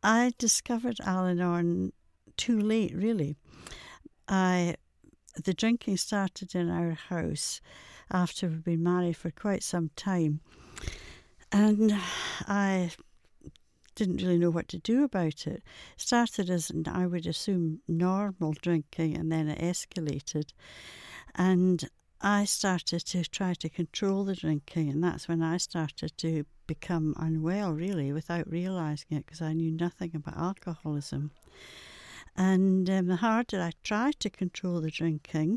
I discovered Al-Anon too late, really. I The drinking started in our house after we'd been married for quite some time, and I didn't really know what to do about it. Started as, I would assume, normal drinking, and then it escalated. And I started to try to control the drinking, and that's when I started to become unwell, really, without realising it, because I knew nothing about alcoholism. And the harder I tried to control the drinking,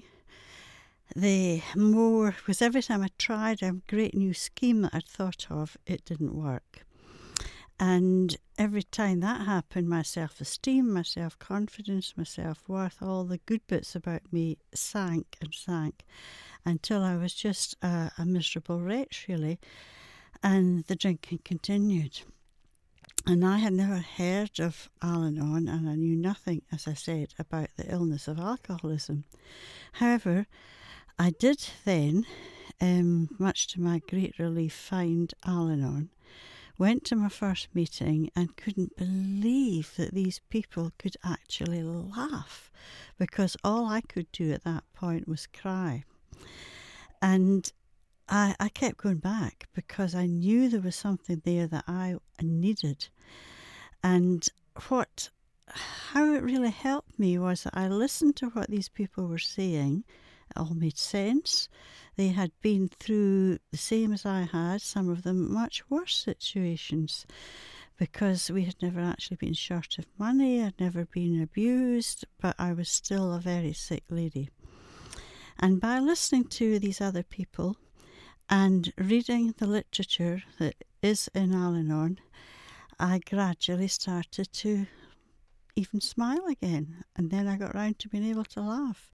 the more, because every time I tried a great new scheme that I'd thought of, it didn't work. And every time that happened, my self esteem, my self confidence, my self worth, all the good bits about me sank and sank until I was just a miserable wretch, really. And the drinking continued. And I had never heard of Al Anon, and I knew nothing, as I said, about the illness of alcoholism. However, I did then, much to my great relief, find Al Anon. Went to my first meeting and couldn't believe that these people could actually laugh, because all I could do at that point was cry. And I kept going back because I knew there was something there that I needed. And how it really helped me was that I listened to what these people were saying. It all made sense. They had been through the same as I had, some of them much worse situations, because we had never actually been short of money, I'd never been abused, but I was still a very sick lady. And by listening to these other people and reading the literature that is in Al Anon, I gradually started to even smile again, and then I got round to being able to laugh.